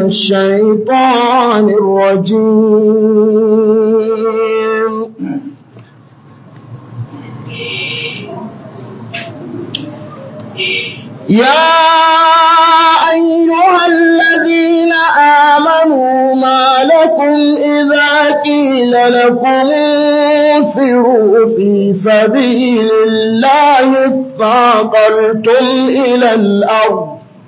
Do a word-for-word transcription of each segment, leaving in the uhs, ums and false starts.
الشيطان الرجيم. يا أيها الذين آمنوا ما لكم إذا قيل لكم انفروا في سبيل الله اثاقلتم إلى الأرض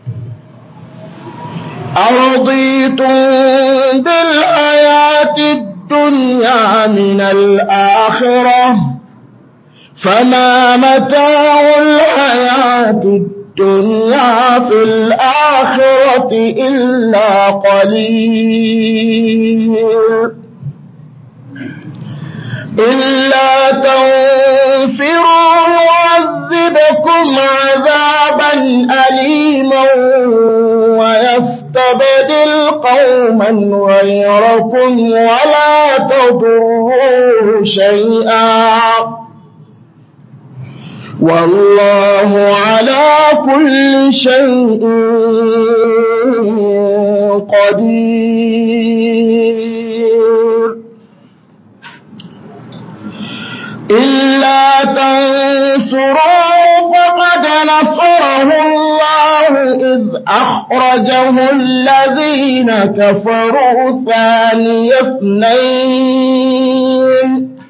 أرضيتم بالحياة الدنيا من الآخرة فما متاع الحياة الدنيا في الآخرة إلا قليل إلا تنفروا يعذبكم عذابا أليما ويستبدل قوما غيركم ولا تضروه شيئا والله على كل شيء قدير. إلا تنصروا فقد نصره الله إذ أخرجه الذين كفروا ثاني اثنين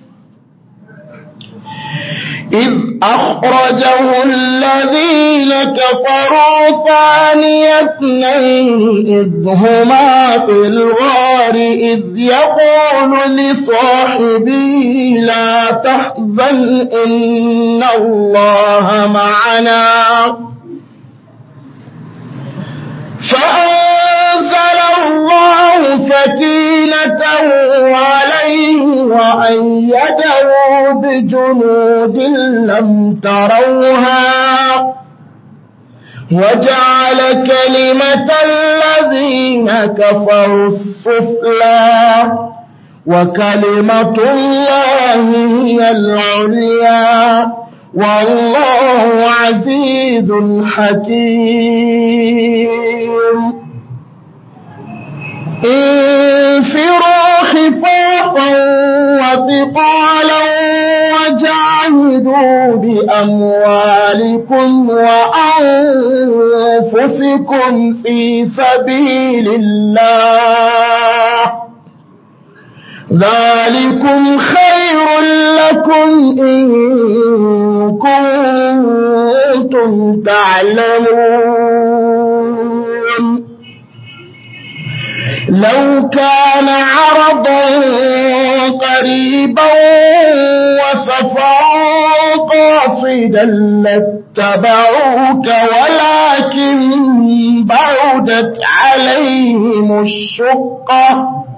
إذ أخرجه الذين كفروا ثاني اثنين إذ هما في الغار إذ يقول لصاحبه لا تحزن إن الله معنا فأنزل الله سكينته عليه وأيده بجنود لم تروها وجعل كلمة الذين كفروا السفلى وكلمة الله هي العليا والله عزيز حكيم. انفروا خفافا وثقالا وجاهدوا بأموالكم وأنفسكم في سبيل الله ذلكم خير لكم إن كنتم تعلمون. لو كان عرضا قريبا وسفرا قاصدا لاتبعوك ولكن بعدت عليهم الشقة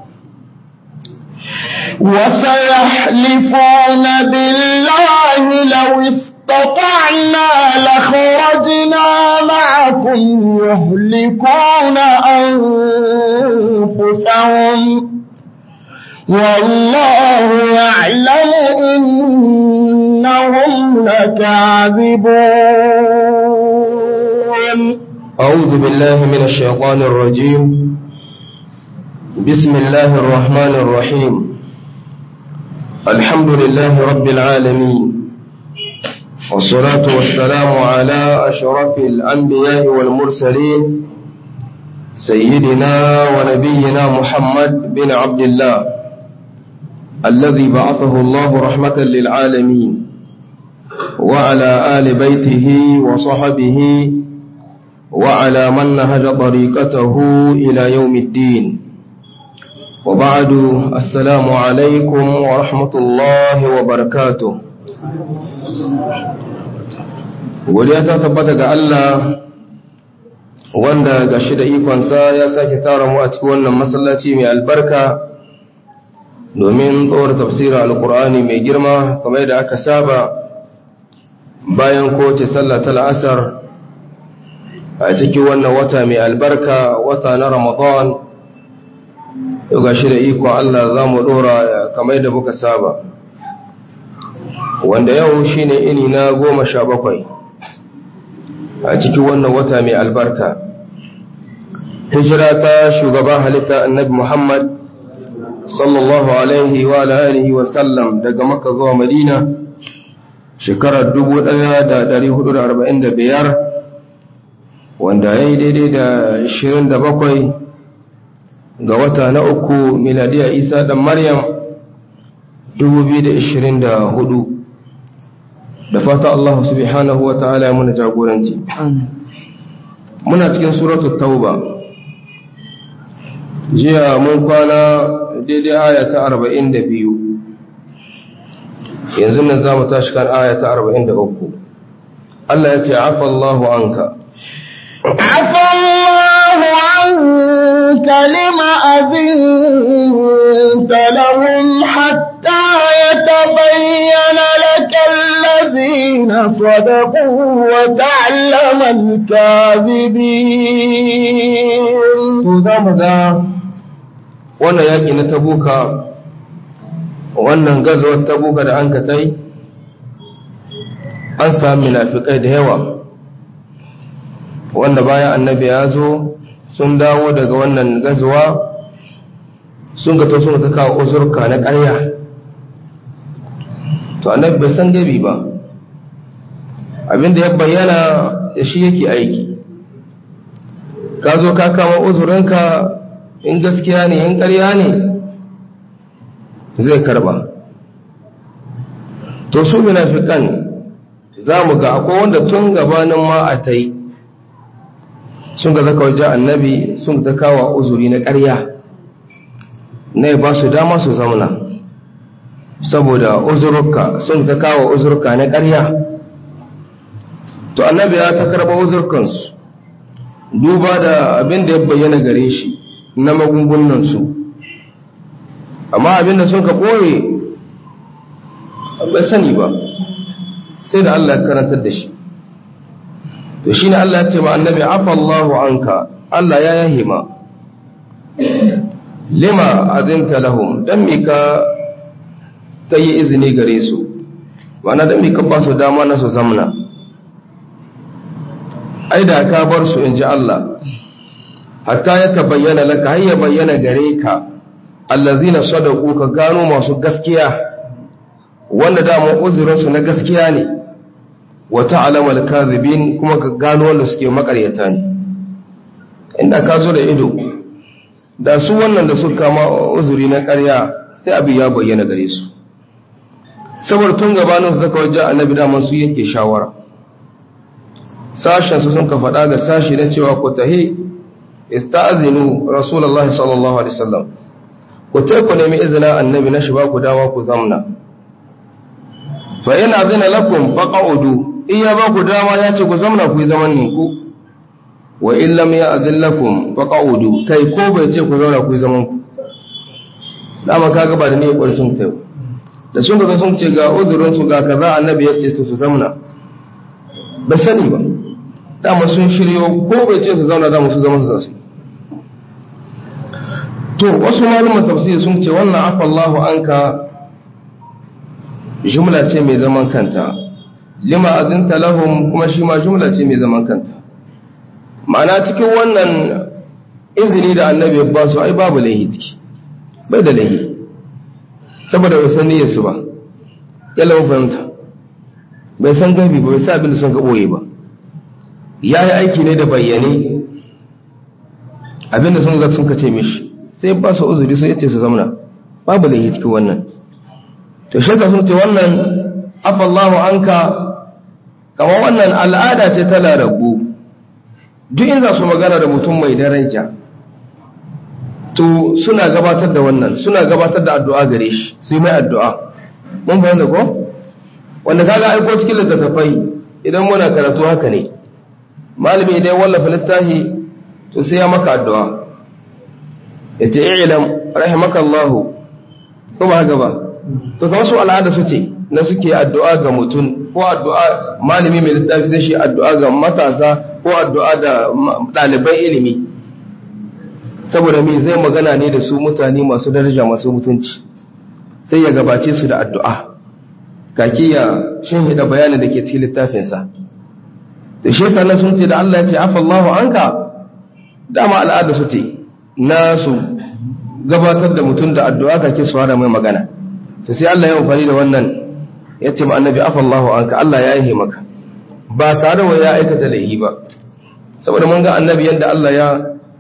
وسيحلفون بالله لو استطعنا لخرجنا معكم يهلكون أنفسهم والله يعلم إنهم لكاذبون. أعوذ بالله من الشيطان الرجيم. بسم الله الرحمن الرحيم. الحمد لله رب العالمين والصلاة والسلام على أشرف الأنبياء والمرسلين سيدنا ونبينا محمد بن عبد الله الذي بعثه الله رحمة للعالمين وعلى آل بيته وصحبه وعلى من نهج طريقته إلى يوم الدين. وبعد السلام عليكم ورحمة الله وبركاته. godiya ta tabbata ga Allah wanda ga shi da ikonsa ya sake tara mu a cikin wannan masallaci mai albarka domin tsawar tafsirin alkur'ani mai girma kamar da aka saba bayan kowace sallah ta la'asar a cikin wannan wata mai albarka, wata na Ramadan. Yau ga shi da iko Allah za mu ɗora kamar da muka saba, wanda yau shi ne ini na goma sha bakwai a cikin wannan wata mai albarka. hijira ta shugaban halitta annabi Muhammad sallallahu alaihi wa alihi wa sallam daga Makka zuwa Madina shekarar dubu ɗaya da ɗari hudu da arba'in da biyar, wanda ya yi daidai da ashirin da bakwai ga wata na uku miladiya Isa ɗan Maryam dubu biyu da ashirin da hudu. Da fata Allah subhanahu wa ta'ala ya muna jagoranci. Muna cikin suratul Tauba. Jiya mun kwana daidai aya ta arba'in da biyu. Yanzu nan za mu tashi kan aya ta arba'in da uku. Allah ya ce, "Afa Allahu anka." Afa Allahu anka lima azinta lahum hatta yatabayyana laka allazina sadaqu wa ta'lama al-kadhibin. To za mu ga wannan yaƙi na Tabuka, wannan gazawar Tabuka da an ka tai, an sami munafikai da yawa wanda bayan annabi ya zo sun dawo daga wannan gazawa sun ga to sun ka kawo uzurka na ƙarya. To annabi bai san gabi ba, abinda ya bayyana da shi yake aiki. Ka zo ka kama uzurinka, in gaskiya ne in ƙarya ne zai karba. To su munafikan za mu ga akwai wanda tun gabanin ma a ta yi sun ga zaka wajen annabi sun ta kawo uzuri na ƙarya na ba su dama su zauna, saboda uzurka sun ta kawo uzurka na ƙarya. To annabi ya ta karba uzurkansu duba da abin da ya bayyana gare shi na magungunansu, amma abin da sun ka ɓoye bai sani ba sai da Allah ya karantar da shi. To shi ne Allah ya ce ma annabi, "Afa Allahu anka," Allah ya yahi ma. Lima azinta lahum, dan me ka kai izini gare su, ma'ana dan me ka ba su dama na su zamna. Ai da ka bar su in ji Allah, hatta ya tabayyana laka, har ya bayyana gare ka allazina sadaqu, ka gano masu gaskiya wanda dama uzurinsu na gaskiya ne, wa ta'lamu al-kadhibin, kuma ka gano wanda suke makaryata ne. Inda ka zo da ido da su wannan da suka kama uzuri na ƙarya sai abin ya bayyana gare su, saboda tun gabanin su zaka wajen annabi da su yake shawara. Sashen su sun ka faɗa ga sashi na cewa ku tahi ista'zinu rasulullahi sallallahu alaihi wasallam, ku tai ku nemi izinin annabi na shi ba ku dama ku zamna. Fa in azina lakum faq'udu, in ya ba ku dama ya ce ku zamna ku yi zaman ku, wa in lam ya'zin lakum faq'udu, kai ko bai ce ku zauna ku yi zaman ku. Dama kaga ba da ne kwar sun tayi da sun ga sun ce ga uzurin su ga kaza, annabi ya ce su zamna, ba sani ba. Dama sun shiryo ko bai ce su zauna da musu zaman su zasu. To wasu malaman tafsiri sun ce wannan afa Allahu anka jumla ce mai zaman kanta, lima azinta lahum kuma shi ma jumla ce mai zaman kanta. Ma'ana cikin wannan izini da annabi ya ba su ai babu laihi ciki, bai da laihi, saboda bai san niyyar su ba. Yalla mun fahimta, bai san gabi ba, bai sa abin da sun ga boye ba, ya yi aiki ne da bayyane abin da sun ga sun kace mishi, sai ba su uzuri sun yace su zamana, babu laihi cikin wannan. To shi sun ce wannan afa Allahu anka, kamar wannan al'ada ce ta larabu, duk in za su magana da mutum mai daraja to suna gabatar da wannan, suna gabatar da addu'a gare shi, su yi mai addu'a. Mun fahimta ko? Wanda kaga aiko cikin littattafai idan muna karatu haka ne, malami idan wallafa littafi to sai ya maka addu'a, ya ce i'lam rahimakallahu, ko ba haka ba? To kamar su al'ada su ce na suke addu'a ga mutum, ko addu'a malami mai littafi sai shi addu'a ga matasa, ko addu'a da ɗaliban ilimi, saboda me zai magana ne da su mutane masu daraja masu mutunci, sai ya gabace su da addu'a kaki ya shinhida bayanin da ke cikin littafinsa. Da shi sannan sun ce da Allah ya ce afa Allahu anka, dama al'ada su ce nasu gabatar da mutum da addu'a kake su hada mai magana to sai Allah ya amfani da wannan ya ce ma annabi afallahu anka Allah ya yi maka ba tare da ya aikata laifi ba saboda mun ga annabi yanda Allah ya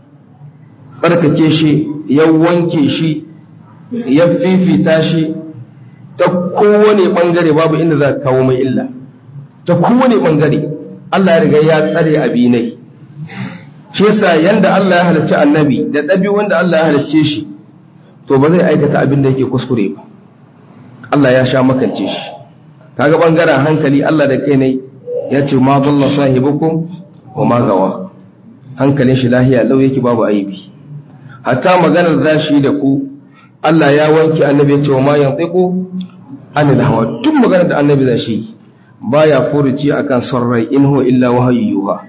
tsarkake shi ya wanke shi ya fifita shi ta kowane bangare babu inda za ka kawo mai illa ta kowane bangare Allah ya riga ya tsare abinai shi yasa yanda Allah ya halicci annabi da dabi wanda Allah ya halicce shi to ba zai aikata abin da yake kuskure ba Allah ya sha makance shi kaga bangaren hankali Allah da kai ne ya ce ma dalla sahibukum wa ma gawa hankalin shi lahiya lau yake babu aibi hatta maganar zashi da ku Allah ya wanke annabi ya ce wa ma yantiqu anil hawa duk maganar da annabi zashi baya furuci akan sarrai in huwa illa wahayyuha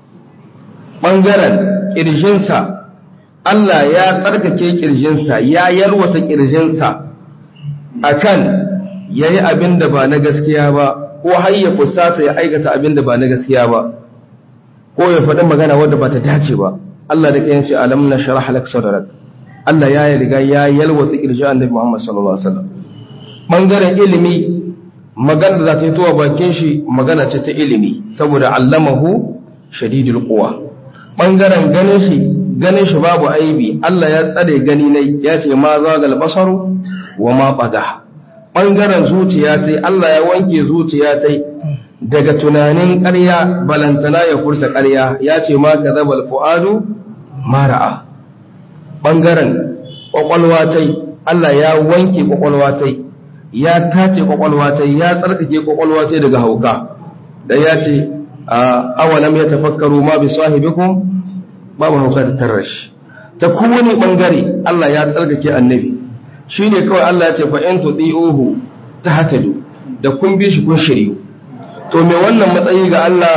bangaren kirjinsa Allah ya tsarkake kirjinsa ya yalwata kirjinsa akan yayi abin da ba na gaskiya ba ko har ya fusata ya aikata abin da ba na gaskiya ba ko ya faɗi magana wadda ba ta dace ba Allah da kayan ce alam na sharah lak sadrak Allah ya riga ya yalwata kirjin annabi Muhammad sallallahu alaihi wasallam bangaren ilimi magana da za ta yi towa bakin shi magana ce ta ilimi saboda allamahu shadidul quwa bangaren ganin shi ganin shi babu aibi Allah ya tsare gani ne ya ce ma zagal basaru wa ma bada bangaren zuciya tai Allah ya wanke zuciya tai daga tunanin ƙarya balantana ya furta ƙarya ya ce ma kadzabal fuadu ma ra'a bangaren kwakwalwa tai Allah ya wanke kwakwalwa tai ya tace kwakwalwa tai ya tsarkake kwakwalwa tai daga hauka da ya ce awalam yatafakkaru ma bi sahibikum babu hauka ta tarashi ta kowane bangare Allah ya tsarkake annabi shine kawai Allah ya ce fa in tudiuhu tahtadu da kun bi shi kun shiryu to me wannan matsayi ga Allah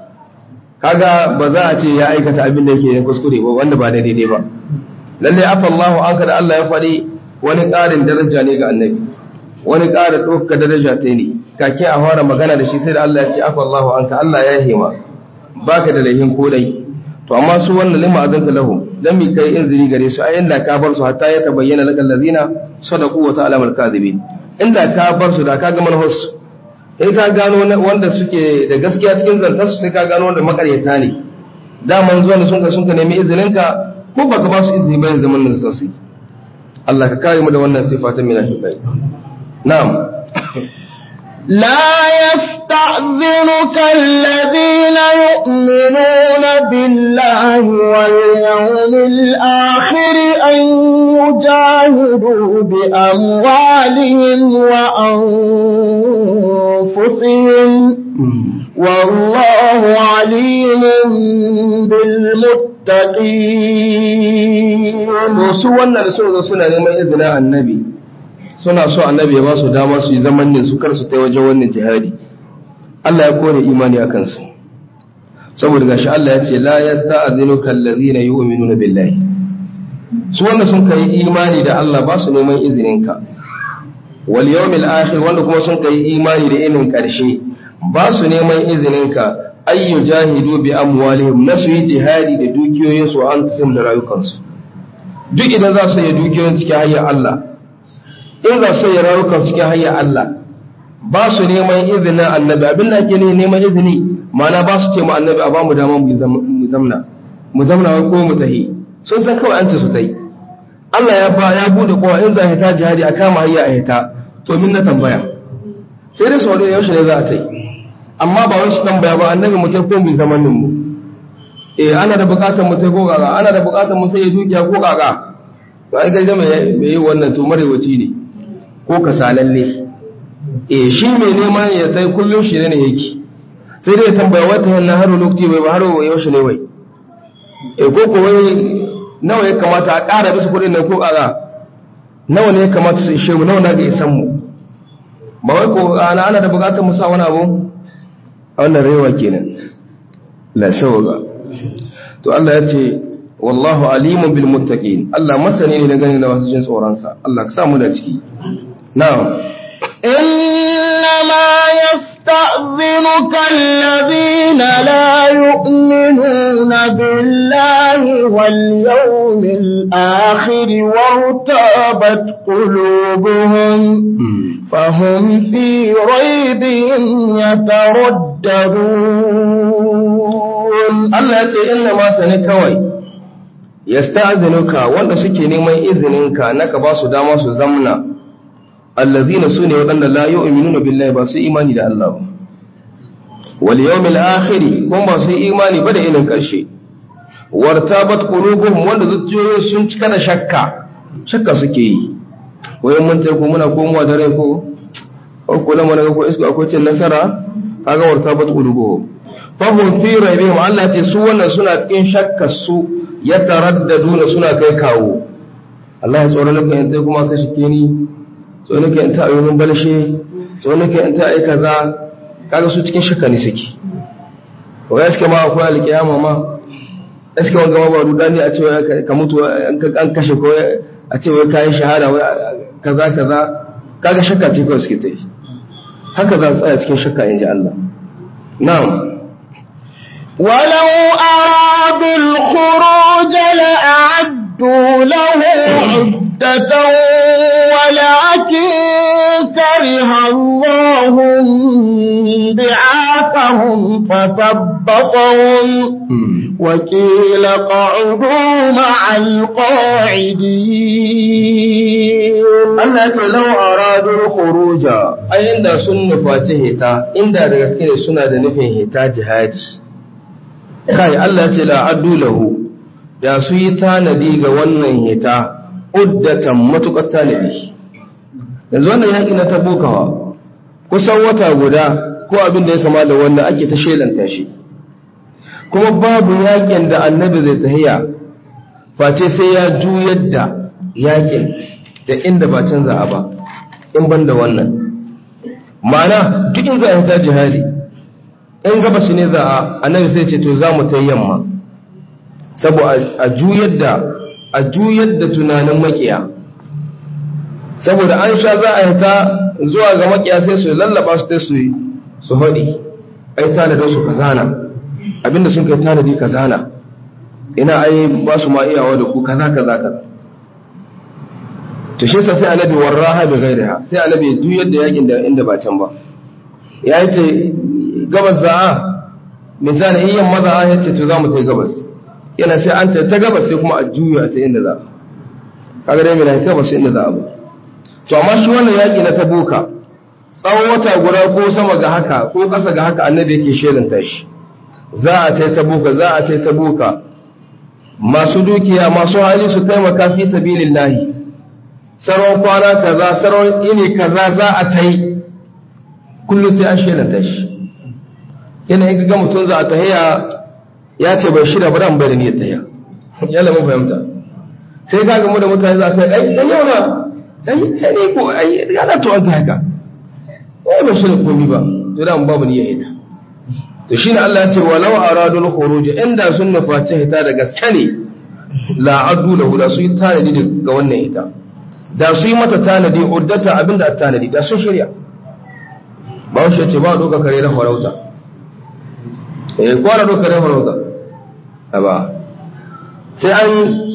kaga ba za a ce ya aikata abin da yake kuskure ba wanda ba daidai ba lalle afa Allahu anka da Allah ya faɗi wani ƙarin daraja ne ga annabi wani ƙarin ɗaukaka daraja ta ne kake a fara magana da shi sai da Allah ya ce afa Allahu anka Allah ya hima baka da laihin kodai to amma su wannan lima azanta lahu dan mi kai inziri gare su ai inda ka bar su hatta ya tabayyana lakal ladina sadaqu wa ta'lamu al-kadhibin inda ka bar su da ka ga manhus sai ka gano wanda suke da gaskiya cikin zantar su sai ka gano wanda makaryata ne daman zuwa da sun ka sun ka nemi izinin ka ko baka ba su izini bayan zaman nan sosai Allah ka kare mu da wannan sifatan munafiqai na'am لا يستأذنك الذين يؤمنون بالله واليوم الآخر أن يجاهدوا بأموالهم وأنفسهم والله عليم بالمتقين وسوى الرسول صلى الله عليه وسلم النبي suna so annabi ya ba su dama su yi zaman ne su kar su ta wajen wannan jihadi Allah ya kore imani a kansu saboda gashi Allah ya ce la yasta'dhinuka allazina yu'minuna billahi su wanda sun kai imani da Allah ba su neman izinin ka wal yawmil akhir wanda kuma sun kai imani da inin karshe ba su neman izinin ka ayyu jahidu bi amwalihim nasu yi jihadi da dukiyoyinsu an kasim da rayukansu duk idan za su yi dukiyoyin cikin hayyar Allah in za su yi rayukan cikin hanyar Allah ba su neman izinin annabi abin da ake neman izini mana ba su ce mu annabi a ba mu dama mu zamna mu zamna wai ko mu tahi sun san kawai an ce su tai Allah ya ba ya bude kowa in za a hita jihadi a kama hayya a hita to min na tambaya sai dai sau da yaushe ne za a tai amma ba wani su tambaya ba annabi mu tai ko mu zamanin mu eh ana da bukatar mu tai ko gaga ana da bukatar mu sai ya dukiya ko gaga to ai gaje mai yi wannan to marewaci ne ko kasalalle eh shi mai neman ya sai kullun shi ne yake sai dai tambaya wata wannan haro lokaci bai ba haro yaushe ne wai eh ko ko wai nawa ya kamata a ƙara bisa kuɗin nan ko ƙara nawa ne ya kamata su ishe mu nawa na ga isan mu ba wai ko ana ana da buƙatar mu sa wani abu a wannan rewa kenan la shawga to Allah ya ce wallahu alimun bil muttaqin Allah masani ne dangane da masu jin tsoron sa Allah ka sa mu da ciki na'am إنما يستأذنك الذين لا يؤمنون بالله واليوم الآخر وارتابت قلوبهم فهم في ريبهم يترددون. الله يقول إنما سنكوي يستأذنك وأنت سكي نيمان إذنك أنك باسو داما سو زمنا الذين سنوا وأن لا يؤمنون بالله باسو إيماني دا الله واليوم الآخر هم باسو إيماني بدأ إلى الكرشي وارتابت قلوبهم وأن ذاتيو سنتك شكا شكا سكي ويوم تكو منا كوموا دريكو أو كل ما نقول إسكو أكو النصارى هذا وارتابت قلوبهم فهم في ريبهم الله تسوون سنة إن شك السوء يترددون سنة كيكاو الله يسأل لك أنت كما كشكيني سألك أنت أيوم بلشي سألك أنت أي كذا kaga su cikin shakka ne suke ko yaske ma akwai alkiyama ma yaske wanga ma ba rudani a cewa ka mutu an kashe ko a cewa kai shahada kaza kaza kaga shakka ce kawai suke tayi haka za su tsaya cikin shakka inji Allah na'am ولو أرادوا الخروج لأعدوا له عدة ولكن كره الله بعاثهم فثبطهم وقيل قعدوا مع القاعدين. Allah ce lau aradul khuruja ai inda sun nufaci hita inda da gaske ne suna da nufin hita jihadi kai Allah ce la addu lahu da su yi tanadi ga wannan hita uddatan matukar tanadi yanzu wannan yaki na tabukawa kusan wata guda ko abin da ya kama da wanda ake ta shelanta shi kuma babu yakin da annabi zai tahiya face sai ya juyar da yakin da inda ba canza a ba in ban da wannan ma'ana duk in za a hita jihadi in gabashi ne za a annabi sai ce to za mu ta yamma saboda a juyar da a juyar da tunanin makiya saboda an sha za a hita zuwa ga makiya sai su lallaba su ta su su haɗi ai tanadin su kazana abinda sun kai tanadi kazana ina ai ba su ma iyawa da ku kaza kaza kaza to shi sai annabi warraha bi ghairiha sai annabi juyar da yakin da inda ba can ba ya ce gabas za'a misali in yamma za'a ya ce to za mu ta gabas yana sai an ta gabas sai kuma a juya ta inda za kaga dai mai lafiya ba sai inda za a ba to amma shi wannan yaki na tabuka tsawon wata guda ko sama ga haka ko ƙasa ga haka annabi yake shelanta shi za a ta tabuka za a ta tabuka masu dukiya masu hali su taimaka fi sabilillahi saron kwana kaza saron ini kaza za a ta yi kullum sai an shelanta shi yana in ga mutum za a tahiya ya ce bai shirya ba dan bai da niyyar tahiya ya lamu fahimta sai ka ga mu da mutane za ka ai dan yau na dan kai ne ko ai ya da to an ta haka ai ba shirya komai ba to dan babu niyyar ita to shine Allah ya ce walau aradul khuruj inda sun nufaci hita da gaske ne la adu lahu da su yi tanadi ga wannan ita da su yi mata tanadi uddata abinda tanadi da sun shirya ba shi ce ba doka kare da farauta eh kwana doka kare farauta ba sai an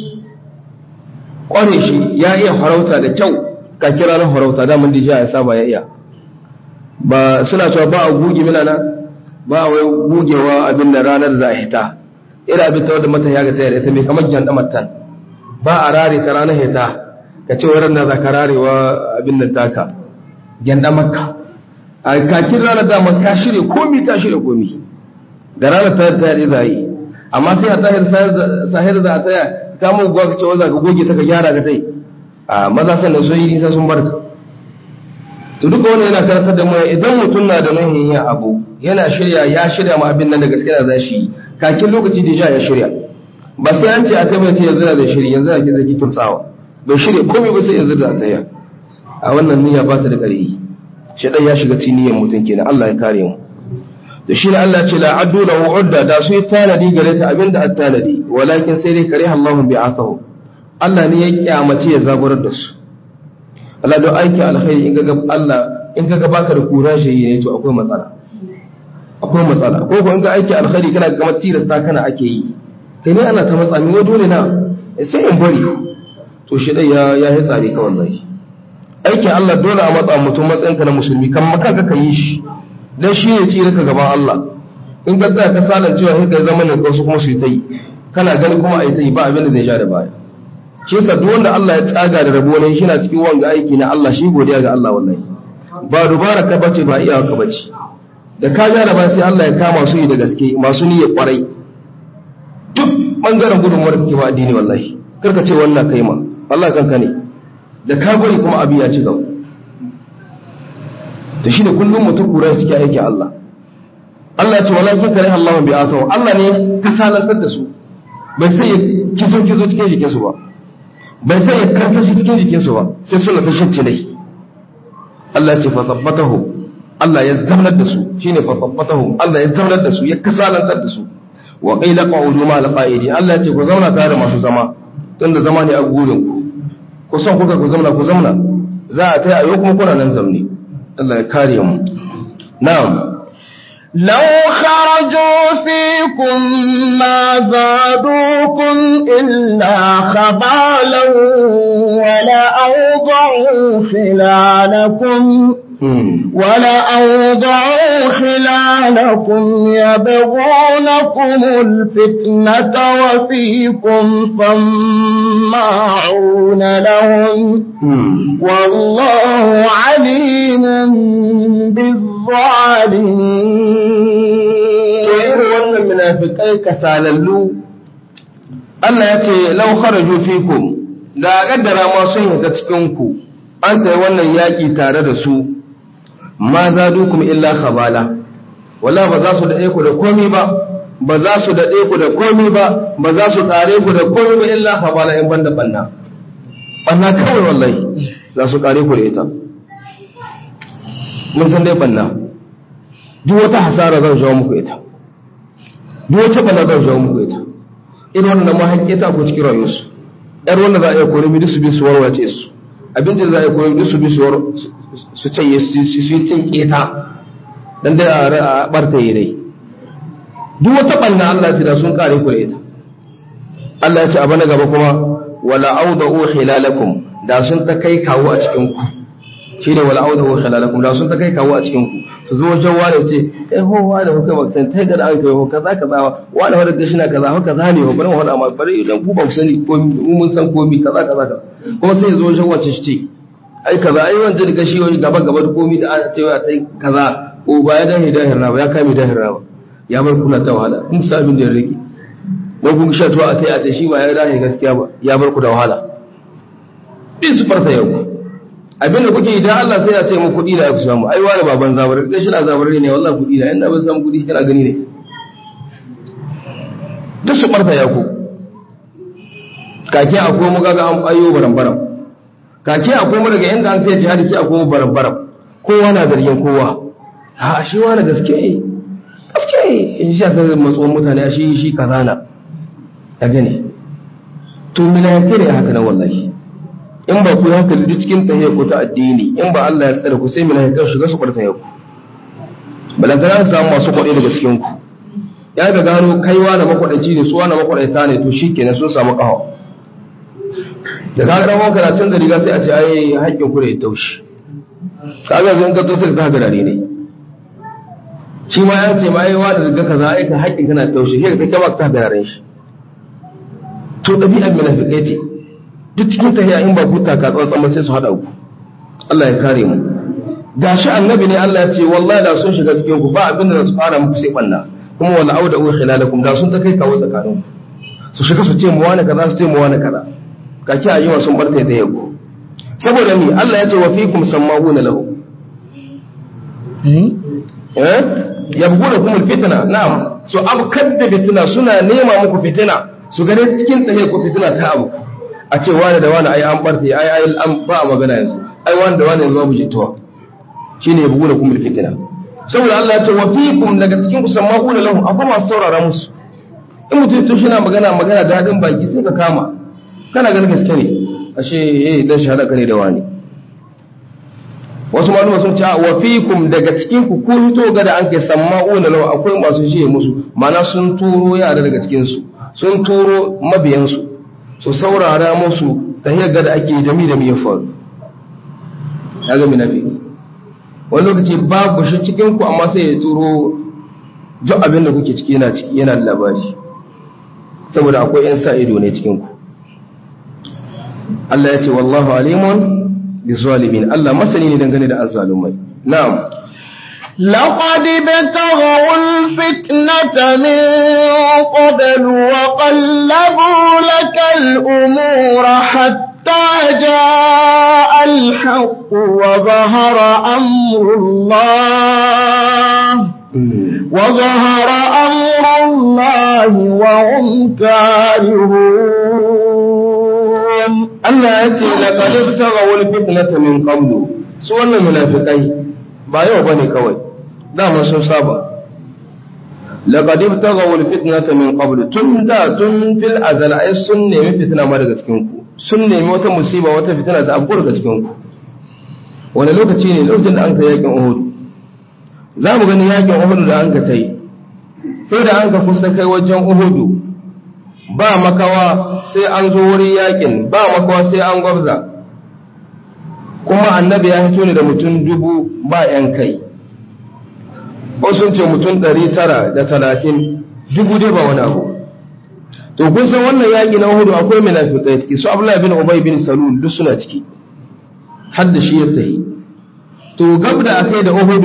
kware shi ya iya farauta da kyau ka kira na farauta da mun dija ya saba ya iya ba suna cewa ba a guge milana ba wai gugewa abin da ranar za a hita ira abin ta wadda mata ya ga tayar ita mai kamar gyanda matan ba a rare ta ranar hita ka ce wurin da za ka rarewa abin nan taka gyanda makka a kakin ranar dama ka shirya komi ta shirya komi da ranar ta tayar za yi amma sai a tahir sahir za a taya ta mu gwa ka cewa za ka goge ta ka gyara ka tai a maza sannan sun yi nisa sun barka to duka wani yana karantar da mu idan mutum na da nuhin yin abu yana shirya ya shirya ma abin nan da gaske na za shi kakin lokaci da ya shirya ba sai an ce a tabbata yanzu da shirya yanzu ake zaki kimtsawa bai shirya komai ba sai yanzu da taya a wannan niyya ba ta da ƙarfi shedan ya shiga cikin niyyar mutum kenan Allah ya kare mu da shi ne Allah ce la addu lahu udda da su yi tanadi gare ta abinda at tanadi walakin sai dai kare Allahu bi'athahu Allah ne ya kiyamace ya zaburar da su Allah don aiki alkhairi in ga Allah in kaga baka da kuraje ne to akwai matsala akwai matsala ko ko in ga aiki alkhairi kana ga tilasta kana ake yi kai ne ana ta matsa min dole na sai in bari to shi dai ya ya yi tsari ka wallahi aikin Allah dole a matsa mutum matsayin ka na musulmi kan maka ka yi shi dan shi ne tsira ka gaban Allah in ka tsaya ka salan cewa sai kai zamanin wasu kuma su yi ta yi kana gani kuma a yi ta yi ba abin da zai ja da baya shi yasa duk wanda Allah ya tsaga da rabo ne shi na cikin wanga aiki na Allah shi godiya ga Allah wallahi ba dubara ka bace ba iya ka bace da ka ja da ba sai Allah ya kama su yi da gaske masu niyya kwarai duk bangaren gudunmuwar kake ba addini wallahi karka ce wannan kai ma Allah kanka ne da ka bari kuma abin ya ci gaba da shi da kullum mutum kura cikin aikin Allah Allah ya ce walakin kare Allah bi asaw Allah ne ka salantar da su bai sai kizo kizo cikin jikin su ba bai sai ya karsa shi cikin jikin su ba sai suna ta shince dai Allah ya ce fa tabbatahu Allah ya zaunar da su shine fa tabbatahu Allah ya zaunar da su ya kasalantar da su wa qila qa'udu ma al-qa'idi Allah ya ce ku zauna tare da masu zama tunda zama ne a gurin ku ku san kuka ku zauna ku zauna za a tai ayo kuma kuna nan zamne Allah ya kare mu na'am لو خرجوا فيكم ما زادوكم إلا خبالا ولأوضعوا خلالكم ولأوضعوا خلالكم يبغونكم الفتنة وفيكم سماعون لهم والله عليم بالظالمين wannan munafikai kasalallu Allah ya ce law kharaju fikum da gaddara ma sun yi ta cikin ku an kai wannan yaki tare da su ma zadukum illa khabala wala ba za su dade ku da komai ba ba za su dade ku da komai ba ba za su kare ku da komai ba illa khabala in banda banna banna kawai wallahi za su kare ku da ita mun san dai banna duk wata hasara zan jawo muku ita duk wata banna zan jawo muku ita irin wannan ma haƙƙeta ku cikin rayuwarsu yar wanda za a iya kore duk su bi su warwace su abinci da za a iya kore duk su bi su su canye su yi cin keta dan dai a barta yi dai duk wata banna Allah ta da sun kare ku da ita Allah ya ce abana gaba kuma wala awda'u khilalakum da sun ta kai kawo a cikin ku shine wala awda'u khilalakum da sun ta kai kawo a cikin ku su zo wajen wani ce eh ho wani hukai baksan tai ga an kai ho kaza kaza wani wanda da shi na kaza ho kaza ne ho bari wani amma bari idan ku ba ku sani ko mun san komi kaza kaza kaza kuma sai zo wajen wace shi ce ai kaza ai wanda da gashi wani gaba gaba da komi da ana cewa sai kaza ko ba ya dahi dahir na ba ya kame dahir na ba ya bar kuna ta wahala in sa abin da ya rike dan kun sha tuwa a tai a tai shi ba ya dahi gaskiya ba ya bar ku da wahala din su farta yau abin da kuke idan Allah sai ya ce mu kuɗi da ku samu ai wani baban zabar kai shi na zabar ne wallahi kuɗi da inda ban samu kuɗi kana gani ne duk su barta ya ku kake akwai mu kaga an ayo barambaram kake akwai mu daga inda an kai jihadi sai akwai mu barambaram kowa na zargin kowa a shi wani gaske gaske in shi aka matsuwan mutane shi shi kaza na ya gane to mina yake ne haka nan wallahi in ba ku hankali duk cikin tahiyar ku ta addini in ba Allah ya tsare ku sai mina yake shiga su kwarta yau balantana su samu masu kwaɗe daga cikin ku ya ga gano kaiwa na makwaɗaci ne suwa na makwaɗaita ne to shi kenan sun samu ƙaho da ka ga wanka na canza riga sai a ce ai haƙƙin ku da ya taushi ka ga zan ka to sai ka ga ne shi ma ya ce ma ai wa da riga kaza ai ka haƙƙin kana taushi sai ka kai ta ga ran shi to ɗabi'ar munafiqai ce duk cikin tahiya in ba ku taka tsantsan sai su hada ku Allah ya kare mu gashi annabi ne Allah ya ce wallahi da sun shiga cikin ku ba abin da su fara muku sai banna kuma wala auda u khilalakum da sun ta kai kawo tsakanin ku su shiga su ce mu wani kaza su ce mu wani kaza kake ayyuwa sun barta ta yau saboda mi Allah ya ce wa fikum sama'una lahu eh yabghunakum alfitna na'am so abkadda fitina suna nema muku fitina su gane cikin tahiya ku fitina ta abu a ce wani da wani ai an barta ai ai an ba magana yanzu ai wani da wani yanzu babu jituwa shine yabghunakum alfitna saboda Allah ya ce wa fikum daga cikin ku sama'una lahu akwai masu saurara musu in mutum to shi na magana magana da hadin baki sai ka kama kana ganin gaske ne ashe eh dan shahada kare da wani wasu maluma sun ce wa fikum daga cikin ku ku hito ga da an kai sama'una law akwai masu shi musu mana sun turo yara daga cikin su sun turo mabiyan su su saurara musu tahiyar ga da ake da mi da mi ya faru kaga minafi wani lokaci babu shi cikin ku amma sai ya turo duk abin da kuke ciki yana ciki yana da labari saboda akwai yan sa ido ne cikin ku Allah ya ce wallahu alimun bizalimin Allah masani ne dangane da azzalumai na'am لقد ابتغوا الفتنة من قبل وقلبوا لك الأمور حتى جاء الحق وظهر أمر الله وظهر أمر الله وهم كارهون Allah ya ce laqad ibtaghaw al-fitnata min qablu su wannan munafikai ba yau bane kawai dama sun saba laqad ibtaghaw al-fitnata min qablu tun da tun fil azal ay sun nemi fitina ma daga cikin ku sun nemi wata musiba wata fitina ta abu daga cikin ku wani lokaci ne lokacin da an kai yakin Uhud za mu gani yakin Uhud da an ka tai sai da an ka kusa kai wajen Uhud ba makawa sai an zo wuri yakin ba makawa sai an gwabza kuma annabi ya fito ne da mutum dubu ba yan kai ko sun ce mutum ɗari tara da talatin dubu dai ba wani abu to kun san wannan yaki na Uhud akwai munafikai ciki su Abdullah bin Ubay bin Salul duk suna ciki har da shi ya tahi to gab da akai da Uhud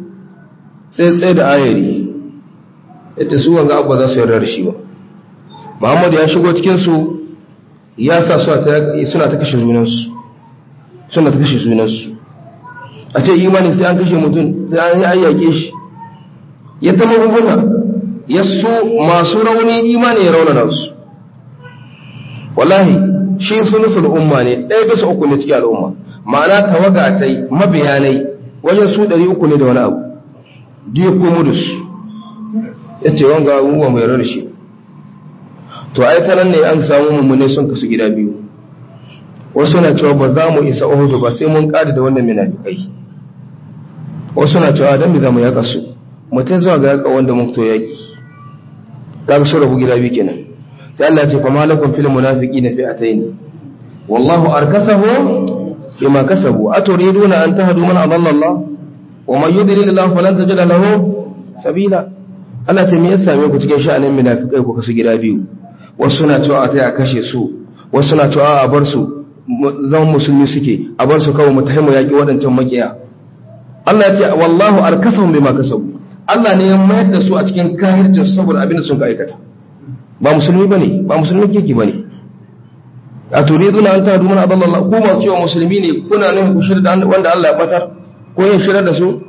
sai tsaye da ayari ita su wanga abu za su yarda da shi ba Muhammad ya shigo cikinsu ya sa suna ta kashe junansu suna ta kashe junansu a ce imani sai an kashe mutum sai an yi ayyake shi ya ta magunguna ya so masu rauni imani ya raunana su wallahi shi sunusul umma ne ɗaya bisa uku ne cikin al'umma ma'ana tawaga ta yi mabiyanai wajen su ɗari uku ne da wani abu diya komo da su ya ce wanga abubuwa mai rarra shi to ai ta nan ne an samu mummune sun kasu gida biyu wasu na cewa ba za mu isa Uhud ba sai mun kada da wannan munafikai wasu na cewa dan me za mu yaka su mutai zuwa ga yaka wanda mun to yaki kaga su rabu gida biyu kenan sai Allah ya ce fa malakum fil munafiqina fi'atayn wallahu arkasahu bima kasabu aturiduna an tahdu man adalla Allah wa man yudlil Allah falan tajida lahu sabila Allah ta me ya same ku cikin sha'anin munafikai ku kasu gida biyu wasu na cewa a taya kashe su wasu na cewa a bar su zan musulmi suke a bar su kawai mutahimu yaƙi waɗancan makiya Allah ya ce wallahu arkasahum bima kasabu Allah ne ya mayar da su a cikin kahircin su saboda abin da sun ka aikata ba musulmi bane ba musulmi kike bane a turiduna an tahdu man adalla Allah ku ma cewa musulmi ne kuna nan ku shirda wanda Allah ya batar ko yin shirar da su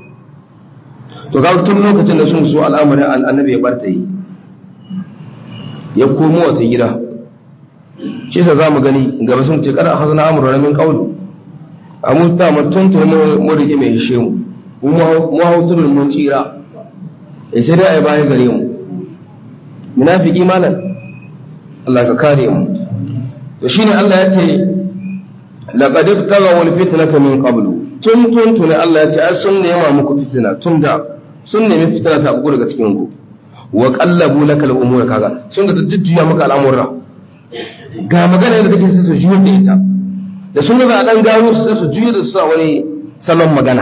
to ga tun lokacin da sun so al'amarin annabi ya barta yi ya komo wata gida shi sa za mu gani gaba sun ce kada hazana amurra min qawli amu ta mutun to mu rike mai hishe mu mu hautul mun tsira eh sai dai ai baya gare mu munafiki malan Allah ka kare mu to shine Allah ya ce laqad ibtaghaw al-fitnata min qablu tun tun tun Allah ya ce ai sun nema muku fitina tun da sun nemi fitina ta bugu daga cikin ku wa qallabu lakal umura kaga sun ga jujjuya maka al'amura ga magana da take sai su juyo da ita da sun ga dan gano su su juyo da su a wani salon magana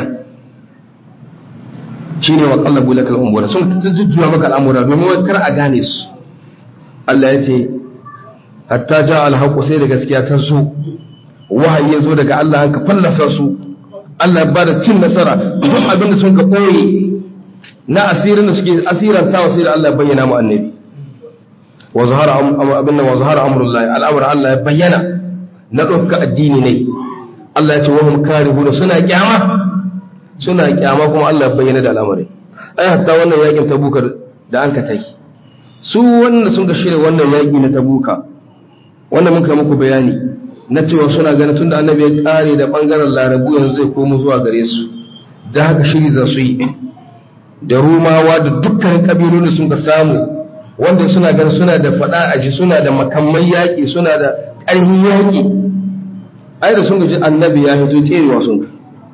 shine wa qallabu lakal umura sun ta jujjuya maka al'amura domin kar a gane su Allah ya ce hatta ja al-haqq sai da gaskiya ta zo wahayi ya zo daga Allah an ka fallasa su Allah ya bada cin nasara duk abin da sun ka koyi na asirin da suke asirantawa sai da Allah ya bayyana mu annabi wa zahara abinna wa zahara amrullahi al'amr Allah ya bayyana na dokka addini ne Allah ya ce wa hum karihuna suna kyama suna kyama kuma Allah ya bayyana da al'amari ai hatta wannan yakin tabuka da an ka tai su wanda sun ga shirye wannan yaki na tabuka wannan mun kai muku bayani na cewa suna ganin tunda annabi ya kare da bangaren larabu yanzu zai komo zuwa gare su da haka shiri za su yi da rumawa da dukkan kabilun sun ka samu wanda suna ganin suna da fada aji suna da makamman yaƙi suna da ƙarfin yaƙi ai da sun gaji annabi ya fito tserewa sun ka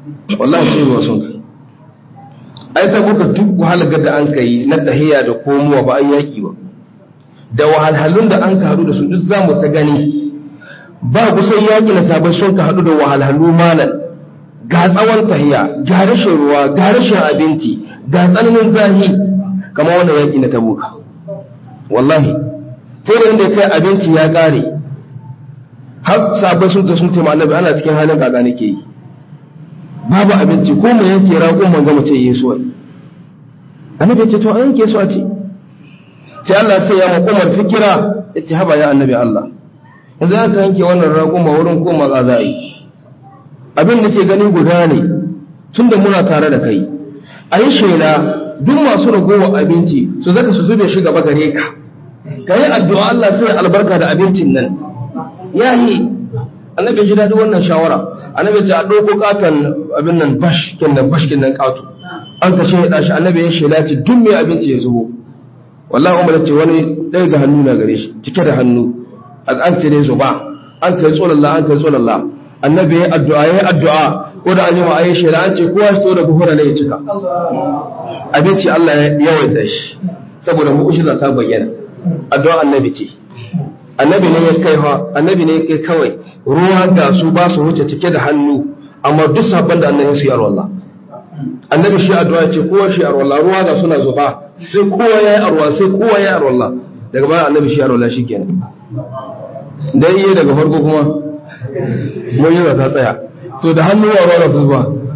wallahi sai ba sun kai ai ta buka duk wahalar da an kai na tahiya da komowa ba an yaki ba da wahalhalun da an ka hadu da su duk zamu ta gani ba kusan yaki na sabon sun ka hadu da wahalhalu malan ga tsawon tahiya ga rashin ruwa ga rashin abinci ga tsananin zahi kamar wannan yaki na tabuka wallahi sai da inda kai abinci ya kare har sabon sun ta sun taimaka annabi ana cikin halin kaga nake yi babu abinci ko mu yanke raƙon man ga mutum yesu wai annabi ce to an yanke su a ce sai Allah sai ya makomar fikira yace haba ya annabi Allah yanzu aka yanke wannan raƙon ma wurin koma ga za yi abin da ke gani guda ne tunda muna tare da kai ayi shela duk masu ragowa abinci su zaka su zube shi gaba gare ka kai addu'a Allah sai albarka da abincin nan yayi annabi ji dadi wannan shawara annabi ce a ɗauko katon abin nan bash kenan bash kenan kato an kashe ya dashi annabi ya shela ce duk mai abinci ya zubo wallahi umar ce wani ɗaya ga hannu na gare shi cike da hannu an ce ne zuba an kai tsolalla an kai tsolalla annabi ya addu'a ya addu'a ko da an yi ma ayi shela an ce kowa shi to da buhura ne ya cika abinci Allah ya yawaita shi saboda mu'jiza ta bayyana addu'a annabi ce annabi ne ya kai fa annabi ne ya kai kawai ruwa da su ba su wuce cike da hannu amma duk sabon da annabi su yi arwallah annabi shi addu'a ce kowa shi arwallah ruwa da suna zuba sai kowa ya yi arwa sai kowa ya yi arwallah daga bayan annabi shi arwallah shikenan dai yi daga farko kuma mun yi ta tsaya to da hannu ya ruwa su zuba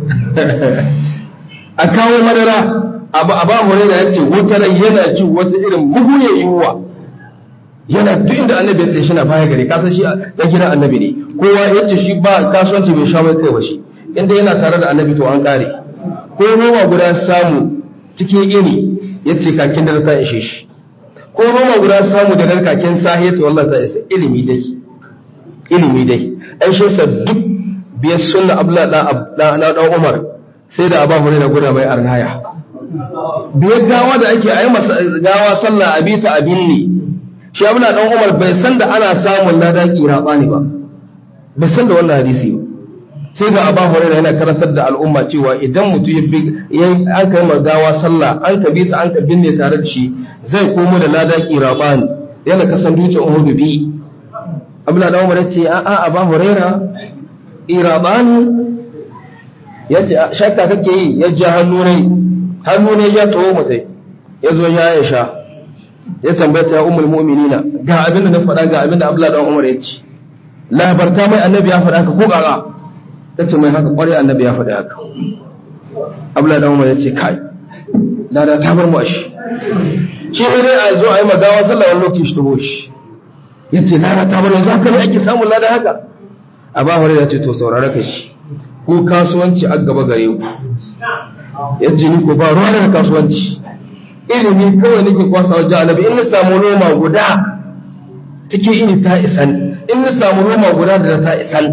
a kawo madara abu aba hore da yace wutar yana ci wata irin muguye yiwuwa yana duk inda annabi ya tsaye shi na baya gare kasan shi ta gidan annabi ne kowa ya ce shi ba kasuwanci bai sha mai kai ba shi inda yana tare da annabi to an kare ko roma guda samu cikin ini ya ce kakin da ta ishe shi ko roma guda samu da dar kakin sahi to wallahi ta isa ilimi dai ilimi dai ai shi sa duk biyar sunna abla da da dan Umar sai da Abu Hurairah guda mai arnaya biyar gawa da ake ayi masa gawa sallah abita abinni shi abuna dan Umar bai san da ana samun lada kiraba ne ba bai san da wannan hadisi ba sai ga Abu Hurairah yana karantar da al'umma cewa idan mutum ya bi an kai magawa sallah an ka bi ta an ka binne tare da shi zai komo da lada kiraba ne yana kasan dutsen Uhud bi abuna dan Umar yace a a Abu Hurairah kiraba ne yace shakka kake yi ya ja hannu ne hannu ne ya tawo mutai yazo ya ya sha ya tambaya ya ummul mu'minina ga abin da na faɗa ga abin da Abdullah dan Umar ya ce labarta mai annabi ya faɗa haka ko ƙara tace mai haka ƙware annabi ya faɗa haka Abdullah dan Umar ya ce kai lada ta bar mu ashi shi ne a zo a yi magawa sallah wani lokaci shi taho shi yace lada ta bar yanzu haka ne ake samun lada haka Abu Hurairah ya ce to saurara ka shi ko kasuwanci a gaba gare ku yace ni ko ba ruwa da kasuwanci ilimi kawai nake kwasa wajen annabi in na samu roma guda cikin ini ta isan in na samu roma guda da ta isan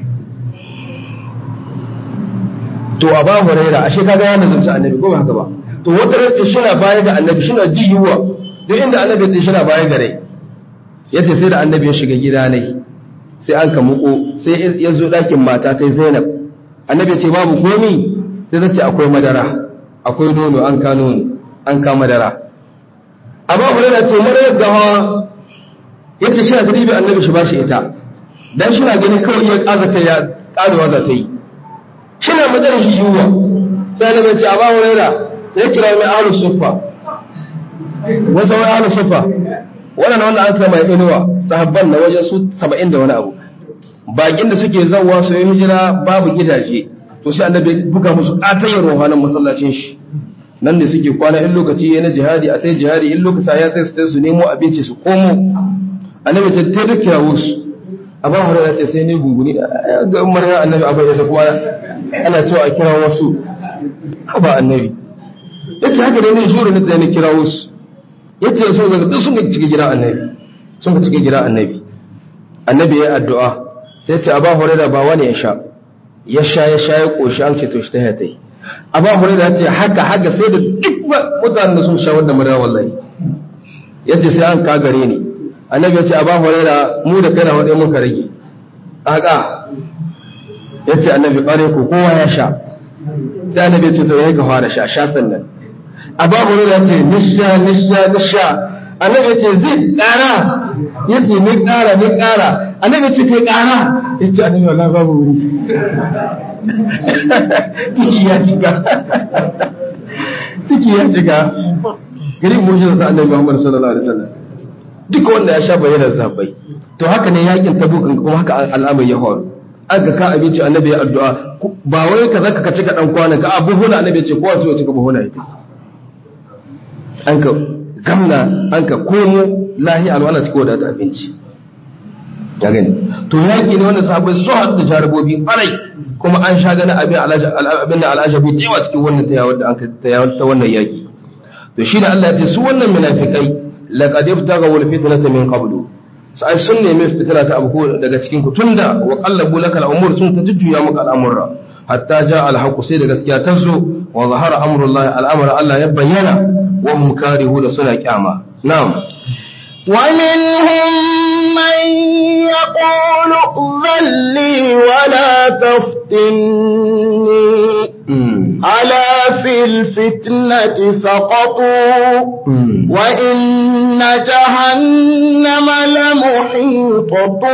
to a ba huraira ashe kaga ya nazarci annabi ko ba haka ba to wata race shi na baya ga annabi shi na ji yiwuwa duk inda annabi ya shi na baya gare yace sai da annabi ya shiga gida ne sai an ka muko sai ya zo dakin mata ta Zainab annabi ya ce babu komi sai ta ce akwai madara akwai nono an ka nono an kama dara amma hulana ce mara yadda hawa ya ce shi na ta ribi annabi shi ba shi ita don shi na gani kawai ya ƙaza kai ya ƙarewa za ta yi shi na madara shi yiwuwa sai annabi ce a ba hulana ya kira mai ahalus suffa wasu wani ahalus suffa waɗanda wanda an kama inuwa sahabban na wajen su saba'in da wani abu bakin da suke zauwa su yi hijira babu gidaje to sai annabi buga musu ƙatayyar rohanan masallacin shi nan da suke kwana in lokaci ya na jihadi a tai jihadi in lokaci ya sai su su nemo abinci su komo annabi ta ta duk yawo su abu hurairah ta sai ne gunguni ga umarnin annabi abai da kuma ana cewa a kira wasu haba annabi yace haka dai ne shuru ne da ne kira wasu yace so ga duk sun ga cikin gidan annabi sun ga cikin gidan annabi annabi ya addu'a sai ce abu hurairah ba wani ya sha ya sha ya sha ya koshi an ce to shi ta hatai Abu Hurairah ce haka haka sai da duk mutanen da sun sha wanda madara wallahi yace sai an ka gare ni annabi ya ce Abu Hurairah mu da kai na wadai muka rage haka yace annabi bare ko kowa ya sha sai annabi ya ce to yayi ka fara sha sha sannan Abu Hurairah yace nisha nisha nisha annabi yace zai kara yace ni kara ni kara annabi yace kai kara yace annabi wallahi babu wuri ciki ya cika ciki ya cika gari mujin sa annabi Muhammad sallallahu alaihi wasallam duka wanda ya sha bayyana zabai to haka ne yakin Tabuk kuma haka al'amari ya faru aka ka abinci annabi ya addu'a ba wai ka zaka ka cika dan kwanan ka abu huna annabi ya ce kowa to ya cika buhuna ita an ka zamna an ka komo lahi alwala ciko da abinci ya gani to yaki ne wanda sahabbai su haɗu da jarabobi ƙwarai kuma an sha gani abin abin da al'ajabi da yawa cikin wannan tayawar da aka tayawar ta wannan yaki to shi da Allah ya ce su wannan munafikai laqad ibtaghaw al-fitnata min qablu sai sun nemi fitna ta abu daga cikin ku tunda wa qallabu laka al-umur sun tajjuya maka al'amura hatta ja al-haqq sai da gaskiya ta zo wa zahara amrullahi al-amra Allah ya bayyana wa hum karihu da suna kyama na'am ومنهم من يقول ائذن لي ولا تفتني ألا في الفتنة سقطوا وإن جهنم لمحيطة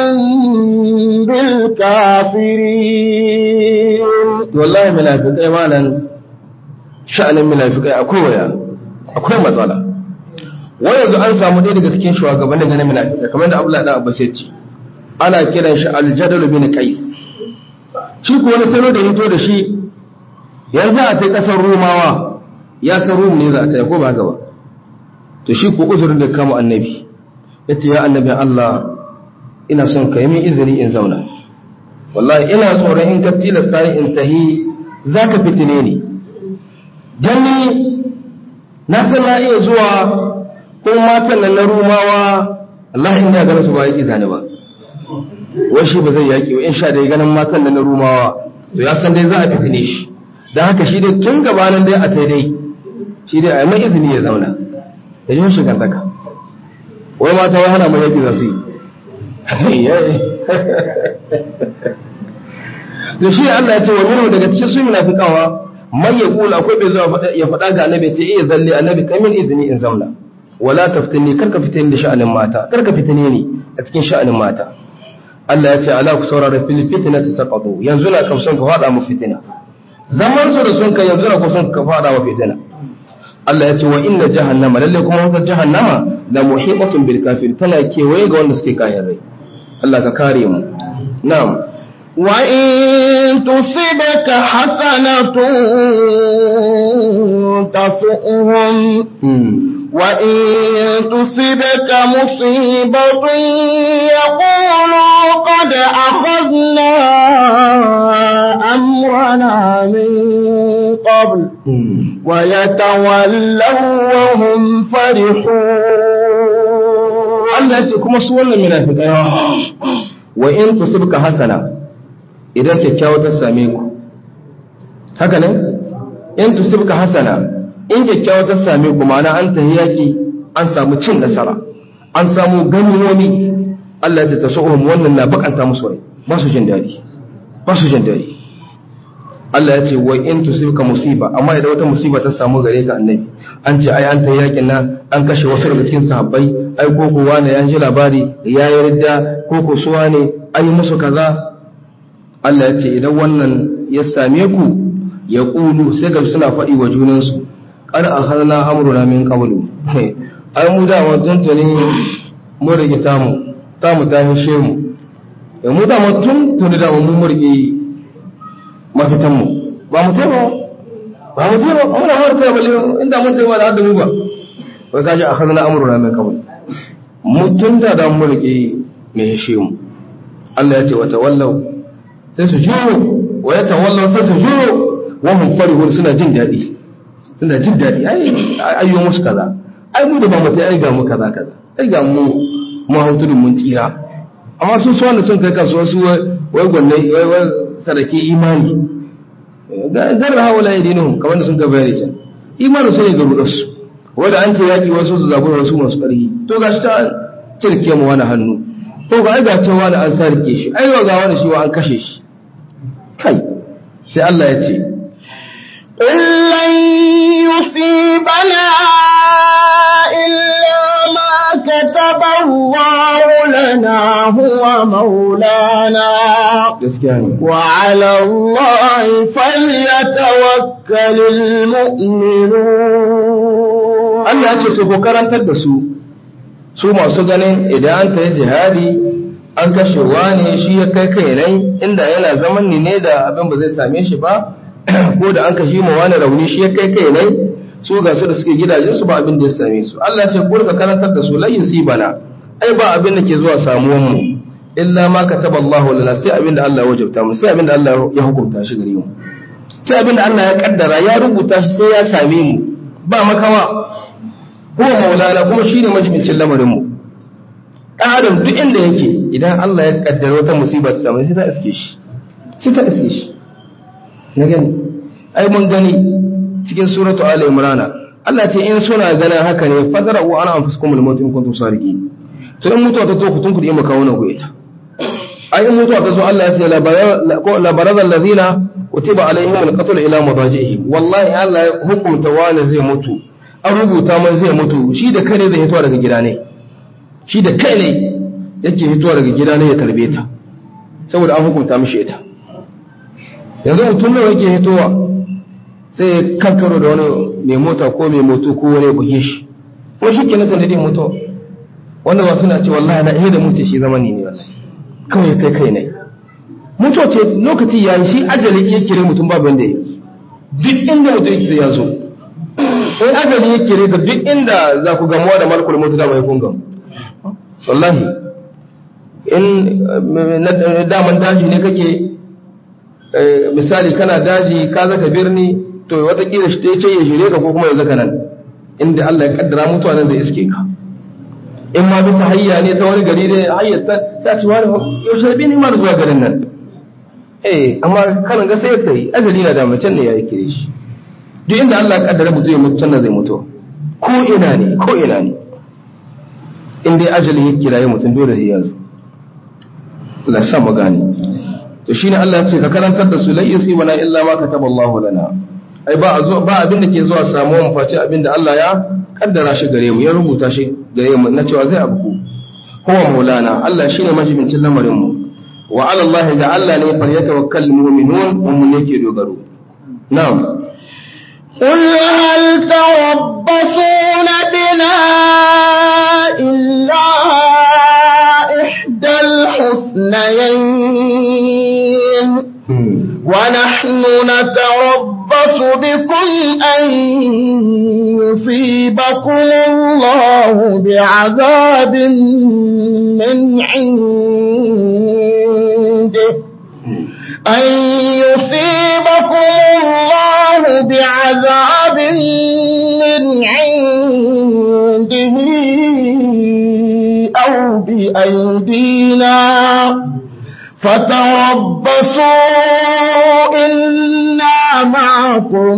بالكافرين والله منافقين مالا شأن المنافقين أكويا أكويا مسألة wani yanzu an samu ɗaya daga cikin shugabannin ganin munafika kamar da Abdullahi dan Abbas ya ce ana kiran shi Al-Jadal bin Qais shi ko wani salo da hito da shi yanzu a tai kasar Rumawa ya san Rum ne za a tai ko ba gaba to shi ko uzurin da kama annabi yace ya annabi Allah ina son ka yi min izini in zauna wallahi ina tsoron in ka tilasta ni in tahi zaka fitine ni janni na san na iya zuwa ko matan nan na Rumawa Allah inda ganin su ba yaki zane ba wai shi ba zai yaki ba in sha dai ganin matan nan na Rumawa to ya san dai za a fitine shi dan haka shi dai tun gabanin dai a tai dai shi dai a mai izini ya zauna da yin shi gandaka wai mata wai hana mai yaki za su yi da shi Allah ya ce wa minhu daga cikin su munafiqawa man yaqulu akwai bai zuwa ya faɗa ga annabi ce eh zalle annabi kai min izini in zauna wala taftini karka fitini da sha'anin mata karka fitine ni a cikin sha'anin mata Allah ya ce ala ku saurara fil fitnati saqatu yanzu na kamson ka fada mu fitina zaman su da sun kai yanzu na kusan ka fada wa fitina Allah ya ce wa inna jahannama lalle kuma wata jahannama la muhiqatun bil kafir tana kewaye ga wanda suke kayan rai Allah ka kare mu na'am wa in tusibaka hasanatun tasu'hum وإن تصبك مصيبة يقولوا قد أخذنا أمرنا من قبل ويتولوا وهم فرحون التي كما سوى المنافقين وإن تصبك حسنة إذا كيكاوة الساميك هكذا إن تصبك حسنة in kyakkyawa ta same ku ma'ana an tahi yaƙi an samu cin nasara an samu ganimomi Allah ya ta su'uhum wannan na bakanta musu rai ba su jin daɗi ba su jin daɗi Allah ya ce wa in tusibka musiba amma idan wata musiba ta samu gare ka annabi an ce ai an tahi yaƙin nan an kashe wasu daga cikin sahabbai ai ko ko wani ya ji labari ya yi ridda ko ko su wani ai musu kaza Allah ya ce idan wannan ya same ku ya ƙulu sai ga suna faɗi wa junansu kar a harna amuruna min qablu ai mu da mutun tuni mu rige tamu tamu ta hishe mu eh mu da mutun tuni da mu murge mafitan mu ba mu taba ba mu taba muna harta balle inda mun taba da hadda mu ba wai kaje a harna amuruna min qablu mutun da da mu rige me hishe mu Allah ya ce wa tawallau sai su jiro wa ya tawallau sai su jiro wa hum farihun suna jin dadi suna jin daɗi ayyo musu kaza ai mu da ba mu ta ai ga mu kaza kaza ai ga mu mu hautudun mun tsira amma sun so wanda sun kai kasu wasu wai gwanne wai sadake imani ga zarra hawala yadinu kamar da sun ga bayani can imani sai ga rudar su wanda an ce yaki wasu su zabu wasu masu ƙarfi to gashi ta cirke mu wani hannu to ga ai ga cewa da an sarke shi ai ga wani shi wa an kashe shi kai sai Allah ya ce قل لن يصيبنا إلا ما كتب الله لنا هو مولانا وعلى الله فليتوكل المؤمنون. Allah ya ce to ko karantar da su su masu ganin idan an kai jihadi an kashe wani shi ya kai kai nai inda yana zaman ni ne da abin ba zai same shi ba ko da an kashe ma wani rauni shi ya kai kai nai su ga su da suke gidajen su ba abin da ya same su. Allah ya ce ku rika karantar da su la yusibana ai ba abin da ke zuwa samuwan mu illa ma kataballahu lana sai abin da Allah ya wajabta mu sai abin da Allah ya hukunta shi gare mu sai abin da Allah ya kaddara ya rubuta shi sai ya same mu ba makawa huwa maulana kuma shine majibincin lamarin mu. Adam duk inda yake idan Allah ya kaddara wata musiba ta samu sai ta iske shi sai ta iske shi na gani ai mun gani cikin suratu ali imran Allah ce in suna ganin haka ne fadara wa ana anfusukum al-maut in kuntum sadiqin to in mutuwa ta to ku tunku da maka wannan ku ita ai in mutuwa ta zo Allah ya ce la barada allazina kutiba alaihim al-qatl ila madajihi wallahi Allah ya hukunta wani zai mutu an rubuta man zai mutu shi da kai ne zai hito daga gida ne shi da kai ne yake hitowa daga gida ne ya tarbe ta saboda an hukunta mishi ita yanzu mutum ne yake hitowa sai kankaro da wani mai mota ko mai moto ko wani buge shi ko shi kenan sanadin mutuwa wanda ba suna ce wallahi na ihe da mutu shi zamani ne wasu kawai kai kai ne mutuwa ce lokaci yayi shi ajali ya kire mutum babu wanda ya duk inda mutum yake ya zo in ajali ya kire ka duk inda za ku gamuwa da malakul mutu da mai kun gamu wallahi in daman daji ne kake misali kana daji ka zaka birni to watakila shi ta ce ya shirye ka ko kuma ya zaka nan inda Allah ya kaddara mutuwa nan zai iske ka in ma bisa hayya ne ta wani gari da hayyar ta ta ci wani yaushe bi ni ma zuwa garin nan eh amma kana ga sai ta yi ajali na da macen ne ya yi kire shi duk inda Allah ya kaddara mutu ya mutu nan zai mutu ko ina ne ko ina ne in dai ajali ya kiraye mutum dole sai ya zo Allah sa mu gane to shine Allah ya ce ka karantar da su lai yusibana illa ma kataballahu lana ai ba a zo ba abin da ke zuwa samuwa mu face abin da Allah ya kaddara shi gare mu ya rubuta shi gare mu na cewa zai abu huwa maulana Allah shine majibincin lamarin mu wa ala Allah da Allah ne fa yatawakkal mu'minun mun yake dogaro na'am قل هل تربصون بنا إلا إحدى الحسنيين ونحن نتربص بكم أن يصيبكم الله بعذاب من عنده أن يصيبكم الله بعذاب من عنده أو بأيدينا فتربصوا إنا معكم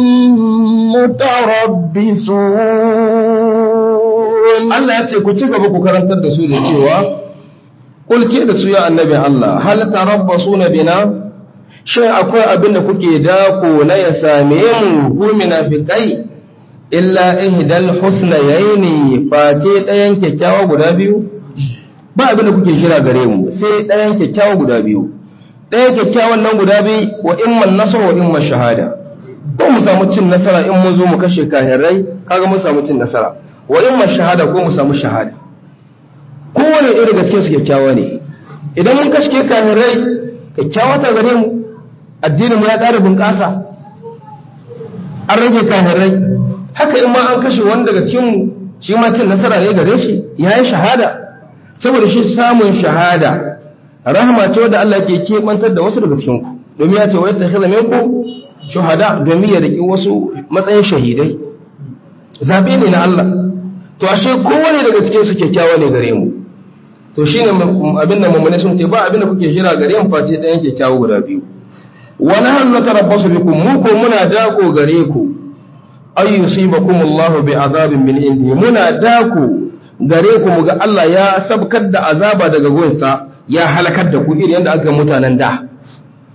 متربصون. الله يتكو تكو كرنتر da su da cewa kulke da su ya annabi Allah hal tarabbasuna bina shin akwai abin da kuke dako na ya same mu ku munafikai illa ihdal husnayaini face ɗayan kyakkyawa guda biyu ba abin da kuke shira gare mu sai ɗayan kyakkyawa guda biyu ɗayan kyakkyawan nan guda biyu wa imman nasr wa imman shahada ko mu samu cin nasara in mun zo mu kashe kahirai kaga mun samu cin nasara wa imman shahada ko mu samu shahada kowane irin daga cikin su kyakkyawa ne idan mun kashe kahirai kyakkyawa ta gare mu addinin mu ya ƙara bunƙasa an rage kahirai haka in ma an kashe wani daga cikin mu shi ma cin nasara ne gare shi yayi shahada saboda shi samun shahada rahama ce wadda Allah ke kebantar da wasu daga cikin ku domin ya ce wa yattakhidha minkum shuhada domin ya riki wasu matsayin shahidai zabe ne na Allah to ashe kowane daga cikin su kyakkyawa ne gare mu to shine abin da mummune sun ce ba abin da kuke jira gare mu face ɗayan kyakkyawa guda biyu wa nahnu natarabbasu bikum mu ko muna dako gare ku ay yusibakum Allah bi azabin min indi muna dako gare ku muga Allah ya sabkar da azaba daga gonsa ya halakar da ku irin yadda aka mutanen da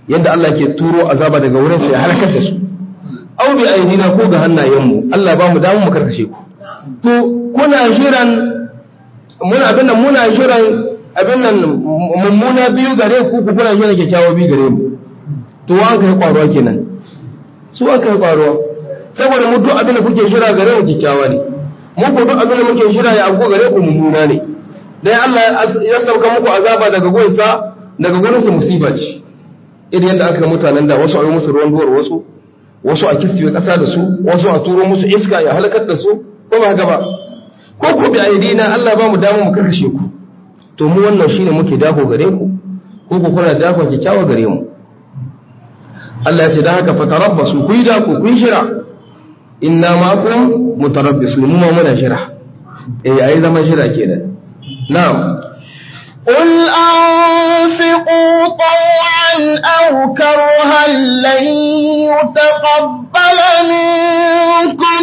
yadda Allah ke turo azaba daga wurin sa ya halakar da su aw bi aidina ko ga hannayenmu Allah ba mu damu mu karkashe ku to kuna jiran muna abin nan muna jiran abin nan mummuna biyu gare ku ku kuna jiran kyakkyawa biyu gare mu to an kai kwaruwa kenan su an kai kwaruwa saboda mu duk abin da kuke jira gare mu kyakkyawa ne mu ko duk abin da muke jira ya abu gare ku mummuna ne dai Allah ya sauka muku azaba daga gonsa daga gurin su musiba ce idan yadda aka mutanen da wasu a yi musu ruwan duwar wasu wasu a kiswe kasa da su wasu a turo musu iska ya halakar da su ko ba haka ba ko ku bi aidina Allah ba mu damu mu karkashe ku to mu wannan shine muke dako gare ku ko ku kuna dako kyakkyawa gare mu Allah ya ce da haka fatarabbasu ku yi dako ku yi shira inna ma'akum mutarabbisun mu ma muna shira eh ai zama shira kenan na'am قل أنفقوا طوعا أو كرها لن يتقبل منكم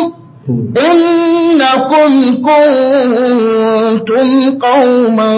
إنكم كنتم قوما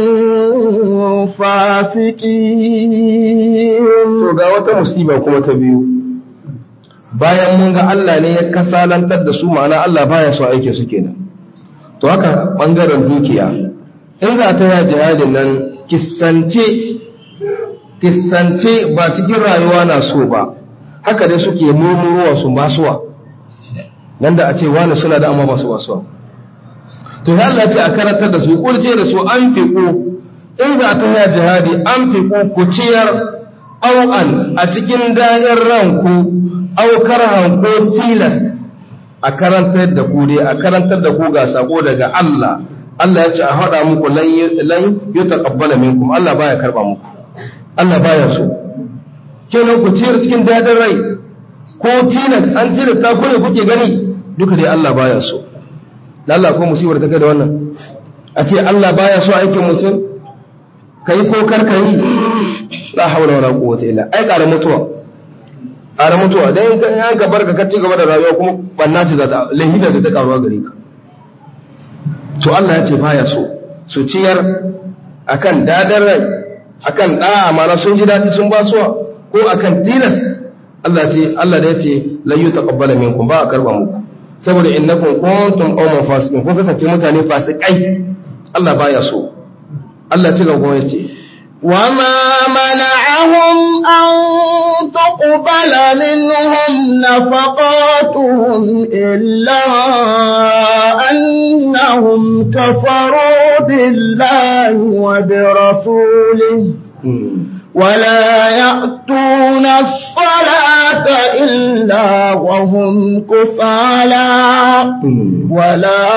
فاسقين. to ga wata musiba kuma ta biyu bayan mun ga Allah ne ya kasalantar da su ma'ana Allah baya so aike su kenan to haka bangaren dukiya in za ta yi jihadin nan kissance kissance ba cikin rayuwa na so ba haka dai suke murmuruwa su basuwa nan da a ce wani suna da amma ba su basuwa to ya Allah ce a karantar da su kurce da su an fiƙo in za ta yi jihadi an fiƙo ku ciyar au'an a cikin daɗin ranku aukar hanko tilas a karantar da ku dai a karantar da ku ga sako daga Allah Allah ya ce a haɗa muku lan yi taƙabbala minkum Allah baya karɓa muku Allah baya so kenan ku ciyar cikin daɗin rai ko tilas an tilasta ku ne kuke gani duka dai Allah baya so Allah ko musibar ta kai da wannan a ce Allah baya so aikin mutum kai ko kar kai la hawla wala quwwata illa ai ƙara mutuwa ƙara mutuwa dan in ka barka ka ci gaba da rayuwa kuma banna ce za ta lahida da ta karuwa gare ka to Allah ya ce baya so su ciyar akan dadar rai akan da'a mana sun ji dadi sun basuwa ko akan tilas Allah ce Allah da ya ce la yutaqabbala minkum ba a karba muku saboda innakum kuntum qauman fasiqin ko kasance mutane fasikai Allah baya so Allah ce ga kuma yace وما منعهم أن تقبل منهم نفقاتهم إلا أنهم كفروا بالله وبرسوله ولا يأتون الصلاة إلا وهم كسالى ولا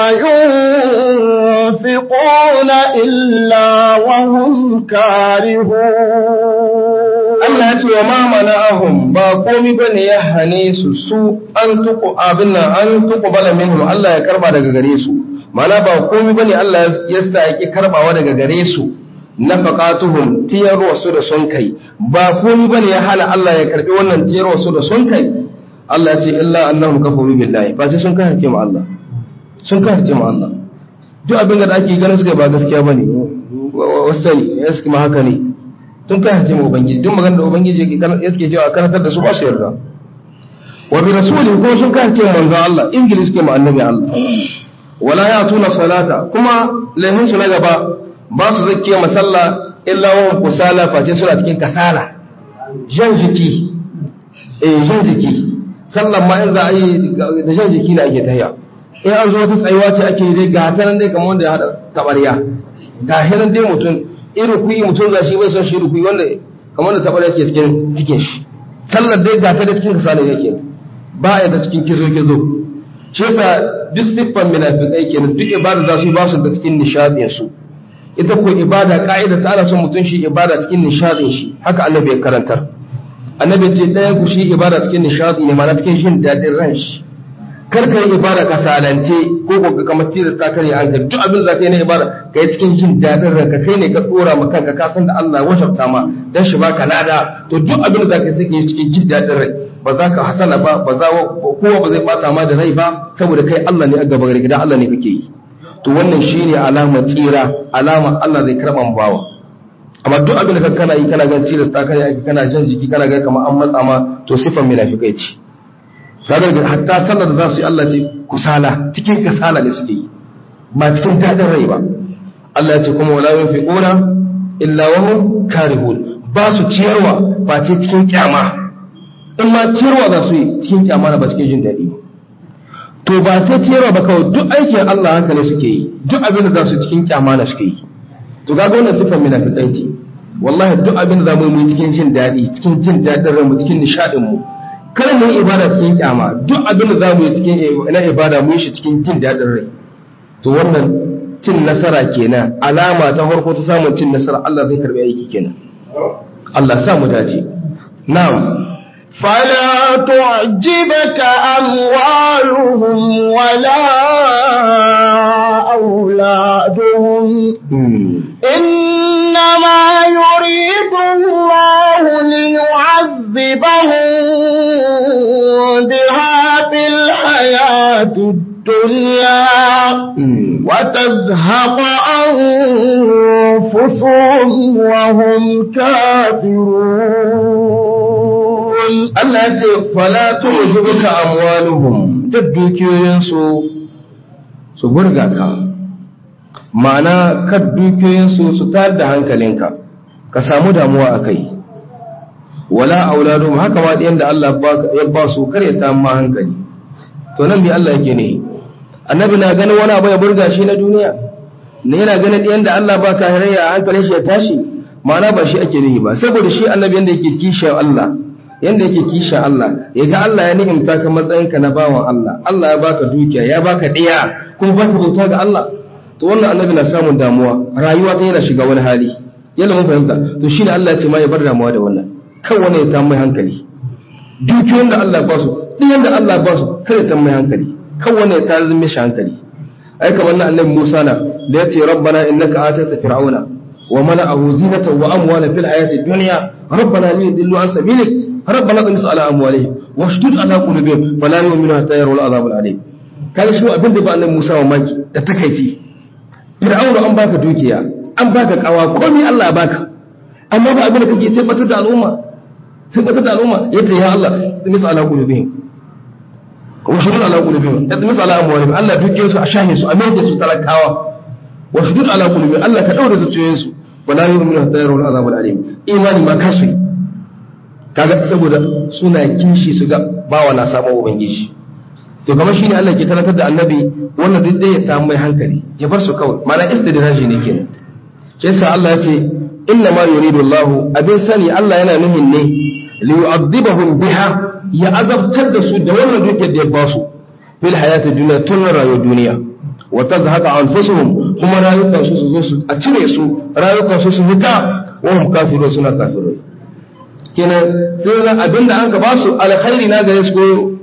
ينفقون إلا وهم كارهون Allah ya ce wa ma mana'ahum ba komai bane ya hane su su an tuku abin nan an tuku bala minhum Allah ya karba daga gare su mana ba komai bane Allah ya sa yake karbawa daga gare su nafaqatuhum tiyar wasu da son kai ba komai bane ya hana Allah ya karbi wannan tiyar wasu da son kai Allah ya ce illa annahum kafaru billahi ba sai sun kace ma Allah sun kace ma Allah duk abin da ake ganin suka ba gaskiya bane wasai yaski ma haka ne tun kai hajji ubangiji duk magana da ubangiji yake cewa karantar da su ba su yarda wa bi rasuli ko sun kai hajji manzo Allah ingilishi ke ma annabi Allah wala ya tuna salata kuma lahin su na gaba ba su zakiya masalla illa wa kusala face suna cikin kasala jan jiki eh jan jiki sallan ma in za a yi da jan jiki na ake tahiya in an zo wata tsayuwa ce ake dai ga ta nan dai kamar wanda ya hada tabariya ga hinan dai mutum irin kuyi mutum za shi bai son shi rukuyi wanda kamar da tabar yake cikin cikin shi sallar dai ga ta da cikin kasala yake ba ya da cikin kizo kizo shi yasa duk siffan munafikai kenan duk ibada za su ba su da cikin nishadin su ita ko ibada ka'ida ta ana son mutum shi ibada cikin nishadin shi haka annabi ya karantar annabi ce ɗayan ku shi ibada cikin nishadi ne ma'ana cikin shin dadin ran shi kar ka yi ibada kasalance ko ko ka kamar tilas ka kare an ga duk abin da kai na ibada kai cikin jin dadin ranka kai ne ka dora ma kanka ka san da Allah ya wajabta ma dan shi baka lada to duk abin da kai sai cikin jin dadin rai ba za ka hasala ba ba za kowa ba zai bata ma da rai ba saboda kai Allah ne a gaba gare gidan Allah ne kake yi to wannan shine alamar tsira alamar Allah zai karba mu bawa amma duk abin da kana yi kana gan tilasta kai aiki kana jan jiki kana ga kamar an matsa ma to sifan munafikai ce kaga hatta sallar da za su yi Allah ce kusala cikin kasala ne suke yi ba cikin dadin rai ba Allah ya ce kuma wala yunfiquna illa wa hum karihun ba su ciyarwa ba ce cikin kyama in ma ciyarwa za su yi cikin kyama ba cikin jin daɗi to ba sai ciyarwa ba kawai duk aikin Allah haka ne suke yi duk abin da za su cikin kyama na suke yi to ga wannan sifar munafiqai ce wallahi duk abin da za mu yi cikin jin daɗi cikin jin daɗin ranmu cikin nishadin mu kada mu yi ibada cikin kyama duk abin da za mu yi cikin na ibada mu yi shi cikin jin daɗin rai to wannan cin nasara kenan alama ta farko ta samun cin nasara Allah zai karbi aiki kenan Allah sa mu dace na'am فلا تعجبك أموالهم ولا أولادهم إنما يريد الله ليعذبهم بها في الحياة الدنيا وتزهق أنفسهم وهم كافرون Allah ya ce fala tu'jibuka amwaluhum dukiyoyin su su burga ka ma'ana kad dukiyoyin su su tar da hankalinka ka samu damuwa akai wala auladuhum haka ma da Allah ya ba su kare ta ma hankali to nan bi Allah yake ne annabi na ganin wani abu ya burga shi na duniya ne yana ganin yanda Allah ba ka harayya hankalin shi ya tashi ma'ana ba shi ake nihi ba saboda shi annabi yanda yake kishin Allah yanda yake kisha Allah ya ga Allah ya ni'imta ka matsayinka na bawan Allah Allah ya baka dukiya ya baka diya kuma baka bauta ga Allah to wannan annabi na samun damuwa rayuwa ta yana shiga wani hali yalla mun fahimta to shine Allah ya ce ma ya bar damuwa da wannan kan wani ya ta mai hankali dukiyoyin da Allah ba su diyan da Allah ba su kada ta mai hankali kan wani ya ta zama shi hankali ai kamar nan annabi Musa na da yace rabbana innaka atata fir'auna wa mala'ahu zinatan wa amwalan fil hayati dunya rabbana liyudillu an sabilik ربنا اطمس على اموالهم واشدد على قلوبهم فلا يؤمنوا حتى يروا العذاب الالم kai shi abin da ba annabi Musa wa maki da takeici Fir'auna an baka dukiya an baka kawa komai Allah ya baka amma ba abin da kake sai batar da al'umma sai batar da al'umma yace ya Allah tamis ala qulubihim wa shudud ala qulubihim tamis ala amwalihim Allah dukiyar su a shahe su a mai su talakawa wa shudud ala qulubihim Allah ka daure zuciyoyin su wala yu'minu hatta yarawul azab al-alim imani ma kasu kaga saboda suna kishi su ga bawa na sabon ubangiji to kamar shine Allah ke talatar da annabi wannan duk dai ya ta mai hankali ya bar su kawai mana istidraji ne kenan sai sa Allah ya ce inna ma yuridu Allah abin sani Allah yana nuhin ne li yu'adhibahum biha ya azabtar da su da wannan dukiyar da ya ba su fil hayati dunya tun rayuwar duniya wa tazhaqa anfusuhum kuma rayukan su su zo su a cire su rayukan su su fita wa hum kafirun suna kafirun kenan sai abinda an ka ba su alkhairi na gare su ko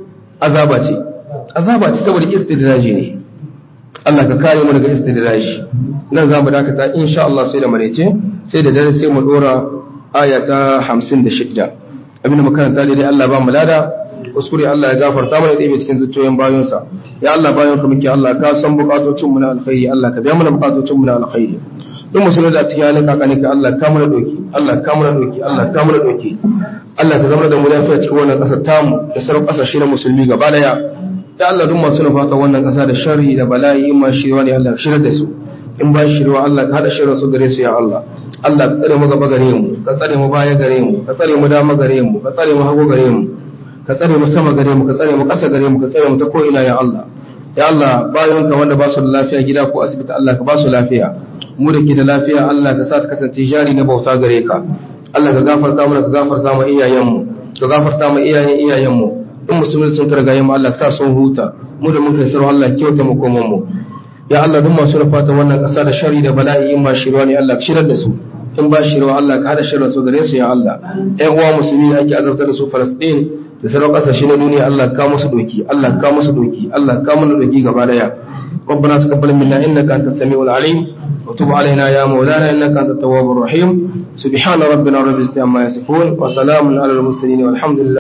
azaba ce azaba ce saboda istidraji ne Allah ka kare mu daga istidraji nan zamu dakata insha Allah sai da marece sai da dare sai mu dora aya ta hamsin da shida abinda makaranta dai Allah ba mu lada kuskure Allah ya gafarta mana dai cikin zuciyoyin bayonsa ya Allah bayon ka muke Allah ka san bukatocin mu na alkhairi Allah ka biya mana bukatocin mu na alkhairi don musulun da cikin halin kakani ka Allah ka mana doki Allah ka mana doki Allah ka mana doki Allah ka zama da mu lafiya cikin wannan kasar tamu da sauran kasashe na musulmi gaba daya ya Allah duk masu nufata wannan kasa da sharri da bala'i in ma shirwa ne Allah shirar da su in ba shirwa Allah ka hada shirin su gare su ya Allah Allah ka tsare mu gaba gare mu ka tsare mu baya gare mu ka tsare mu dama gare mu ka tsare mu hagu gare mu ka tsare mu sama gare mu ka tsare mu kasa gare mu ka tsare mu ta ko ina ya Allah ya Allah bayan ka wanda ba su da lafiya gida ko asibiti Allah ka ba su lafiya mu da ke da lafiya Allah ka sa ta kasance jari na bauta gare ka Allah ka gafarta mana ka gafarta mu iyayenmu ka gafarta mu iyayen iyayenmu in musulmi sun karga yamma Allah ka sa sun huta mu da muka sarwa Allah kyauta mu koman mu ya Allah duk masu rafata wannan kasa da shari da bala'i in ma shirwa ne Allah ka shirar da su in ba shirwa Allah ka hada shirin su gare su ya Allah ƴan uwa musulmi ake azabtar da su Palestine da sauran kasashe na duniya Allah ka musu doki Allah ka musu doki Allah ka mana doki gaba daya ربنا تقبل منا إنك أنت السميع العليم وتب علينا يا مولانا إنك أنت التواب الرحيم سبحان ربنا رب العزة عما يصفون وسلام على المرسلين والحمد لله